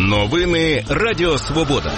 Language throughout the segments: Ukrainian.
Новини Радіо Свобода.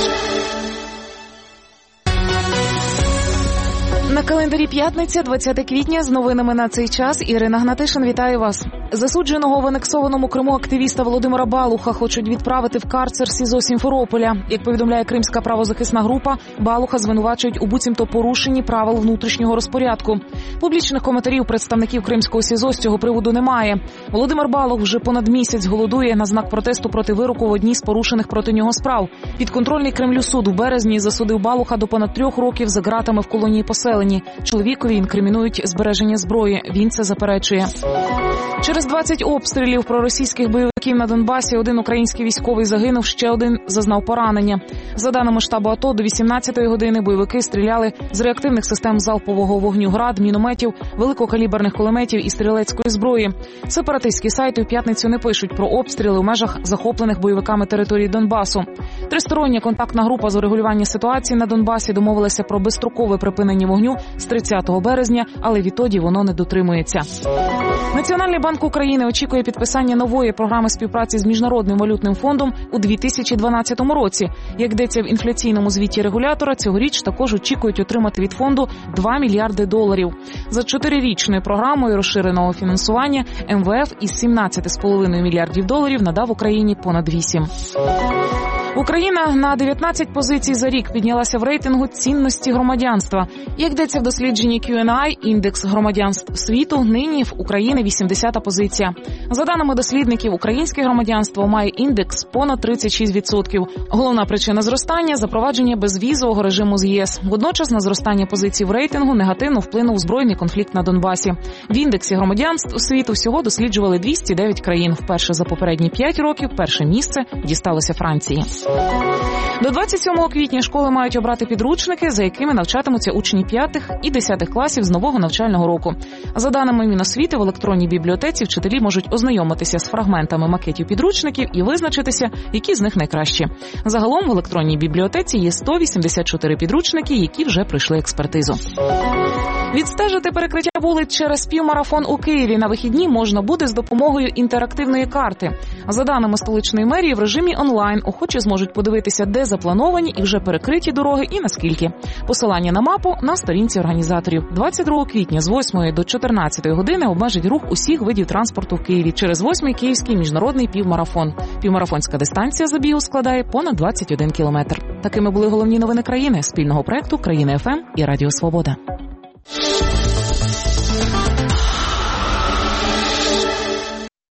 На календарі п'ятниця, 20 квітня, з новинами на цей час. Ірина Гнатишин, вітаю вас. Засудженого в анексованому Криму активіста Володимира Балуха хочуть відправити в карцер СІЗО Сімферополя. Як повідомляє кримська правозахисна група, Балуха звинувачують у буцімто порушенні правил внутрішнього розпорядку. Публічних коментарів представників кримського СІЗО з цього приводу немає. Володимир Балух вже понад місяць голодує на знак протесту проти вироку в одній з порушених проти нього справ. Підконтрольний Кремлю суд у березні засудив Балуха до понад 3 років за ґратами в колонії поселені. Чоловікові інкримінують збереження зброї. Він це заперечує. Через 20 обстрілів проросійських бойовиків на Донбасі один український військовий загинув, ще один зазнав поранення. За даними штабу АТО, до 18-ї години бойовики стріляли з реактивних систем залпового вогню «Град», мінометів, великокаліберних кулеметів і стрілецької зброї. Сепаратистські сайти в п'ятницю не пишуть про обстріли у межах захоплених бойовиками території Донбасу. Тристороння контактна група з урегулювання ситуації на Донбасі домовилася про безстрокове припинення вогню з 30 березня, але відтоді воно не дотримується. Національний банк України очікує підписання нової програми співпраці з Міжнародним валютним фондом у 2012 році. Як йдеться в інфляційному звіті регулятора, цьогоріч також очікують отримати від фонду $2 мільярди. За 4-річною програмою розширеного фінансування МВФ із $17,5 мільярдів надав Україні понад 8. Україна на 19 позицій за рік піднялася в рейтингу цінності громадянства. Як йдеться в дослідженні Q&A, індекс громадянств світу, нині в Україні 80-та позиція. За даними дослідників, українське громадянство має індекс понад 36%. Головна причина зростання – запровадження безвізового режиму з ЄС. Водночас на зростання позицій в рейтингу негативно вплинув збройний конфлікт на Донбасі. В індексі громадянств світу всього досліджували 209 країн. Вперше за попередні 5 років перше місце дісталося Франції. До 27 квітня школи мають обрати підручники, за якими навчатимуться учні 5 і 10 класів з нового навчального року. За даними Міносвіти, в електронній бібліотеці вчителі можуть ознайомитися з фрагментами макетів підручників і визначитися, які з них найкращі. Загалом в електронній бібліотеці є 184 підручники, які вже пройшли експертизу. Відстежити перекриття вулиць через півмарафон у Києві на вихідні можна буде з допомогою інтерактивної карти. За даними столичної мерії, в режимі онлайн охочі зможуть подивитися, де заплановані і вже перекриті дороги і наскільки. Посилання на мапу на сторінці організаторів. 22 квітня з 8 до 14 години обмежить рух усіх видів транспорту в Києві через 8-й Київський міжнародний півмарафон. Півмарафонська дистанція забігу складає понад 21 кілометр. Такими були головні новини країни, спільного проекту «Країна ФМ» і Радіо Свобода.